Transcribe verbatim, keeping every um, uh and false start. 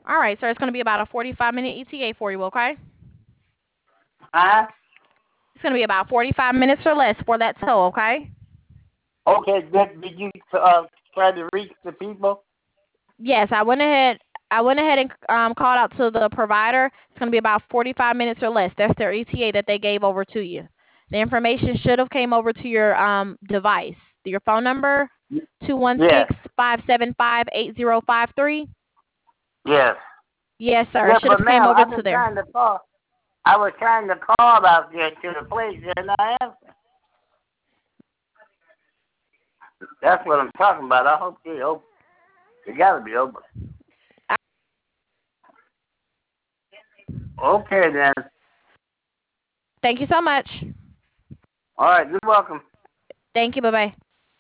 All right, sir. It's going to be about a forty-five minute E T A for you, okay? Huh? It's going to be about forty-five minutes or less for that tow, okay? Okay, did, did you uh, try to reach the people? Yes, I went ahead. I went ahead and um, called out to the provider. It's going to be about forty-five minutes or less. That's their E T A that they gave over to you. The information should have came over to your um, device. Your phone number, two one Yes. six, five seven five, eight zero five three. Yes. Yes, sir. It Yeah, should but have came ma'am, over I've to been there. trying to call. I was trying to call about there to the place and I answered. That's what I'm talking about. I hope they open. They gotta be open. Okay then. Thank you so much. All right, you're welcome. Thank you. Bye-bye.